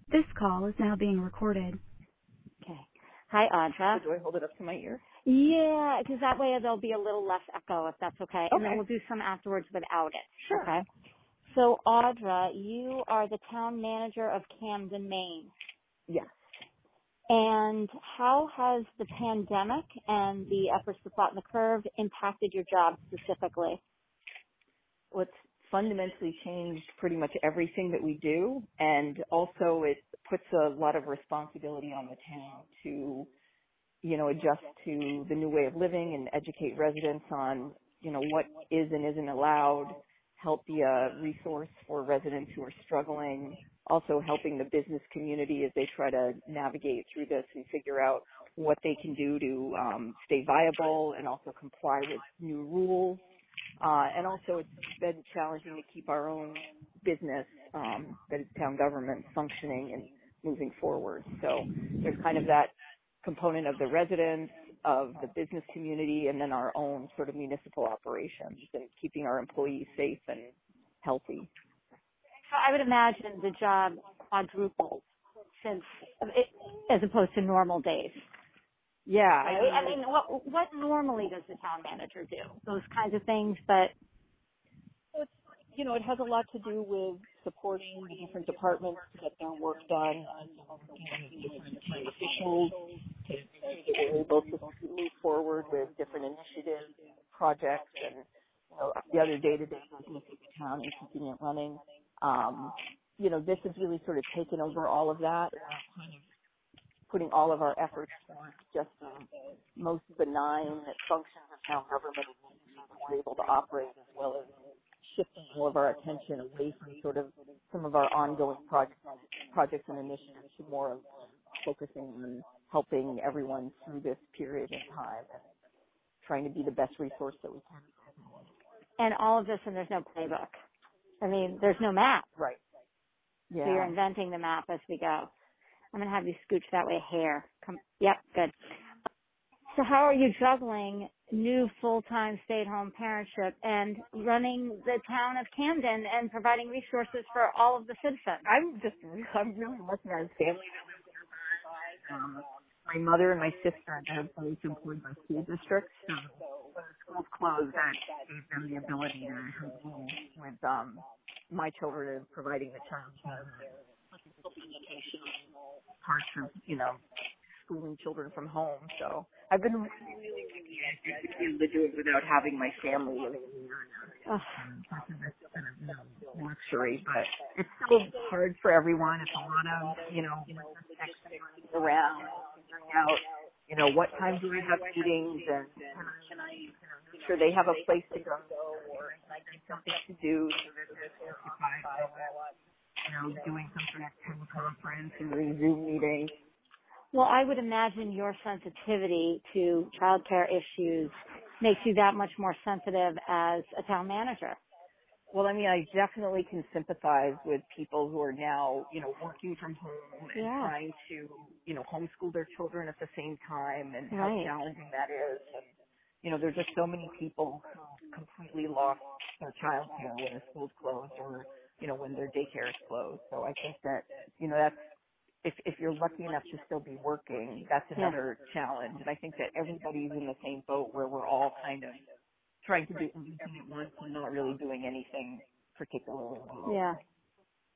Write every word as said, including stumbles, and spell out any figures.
This call is now being recorded. Okay. Hi, Audra. So do I hold it up to my ear? Yeah, because that way there'll be a little less echo if that's okay. And then Okay. we'll do some afterwards without it. Sure. Okay. So, Audra, you are the town manager of Camden, Maine. Yes. And how has the pandemic and the efforts to flatten the curve impacted your job specifically? Well, it's fundamentally changed pretty much everything that we do, and also it puts a lot of responsibility on the town to, you know, adjust to the new way of living and educate residents on, you know, what is and isn't allowed, help be a resource for residents who are struggling, also helping the business community as they try to navigate through this and figure out what they can do to um, stay viable and also comply with new rules. Uh, and also it's been challenging to keep our own business, um, that is town government, functioning and moving forward. So there's kind of that component of the residents, of the business community, and then our own sort of municipal operations and keeping our employees safe and healthy. So I would imagine the job quadrupled since, it, as opposed to normal days. Yeah. I Right? mean, I mean, what, what normally does the town manager do? Those kinds of things, but it's, you know, it has a lot to do with supporting the different departments to get their work done, and working with different key officials to make sure that we're able to move forward with different initiatives, projects, and, you know, the other day-to-day business of the town and keeping it running. Um, you know, this has really sort of taken over all of that, and we're kind of putting all of our efforts towards just the most benign functions of town government and making sure that we're able to operate, as well as shifting all of our attention away from sort of some of our ongoing projects, projects and initiatives to more of focusing on helping everyone through this period of time and trying to be the best resource that we can. and all of this, and there's no playbook. I mean, there's no map. Right. So you're Yeah. inventing the map as we go. I'm going to have you scooch that way. Hair. Come. Yep, good. So how are you juggling new full-time stay-at-home parentship and running the town of Camden and providing resources for all of the citizens? I'm just, I'm really lucky. I have family that lives nearby. Um, my mother and my sister are both employed by school districts. So when the schools closed, that gave them the ability to help me with um, my children and providing the child care, parts of, you know, schooling children from home. So I've been really, really lucky to be able to do it without having my family living here. Ugh. Um, that's kind of, you know, luxury, but it's still hard for everyone. It's a lot of, you know, texting around, figuring out, you know, what time do I have meetings, and can I, you know, make sure they have a place to go, or can I get something to do so that they're occupied, you know, doing some sort of teleconference and doing Zoom meetings. Well, I would imagine your sensitivity to childcare issues makes you that much more sensitive as a town manager. Well, I mean, I definitely can sympathize with people who are now, you know, working from home and Yeah. trying to, you know, homeschool their children at the same time, and how Right. challenging that is. And, you know, there's just so many people who completely lost their childcare when the school's closed, or, you know, when their daycare is closed. So I think that, you know, that's, if if you're lucky enough to still be working, that's Yeah. another challenge. And I think that everybody's in the same boat, where we're all kind of trying to do everything at once and not really doing anything particularly well. Yeah.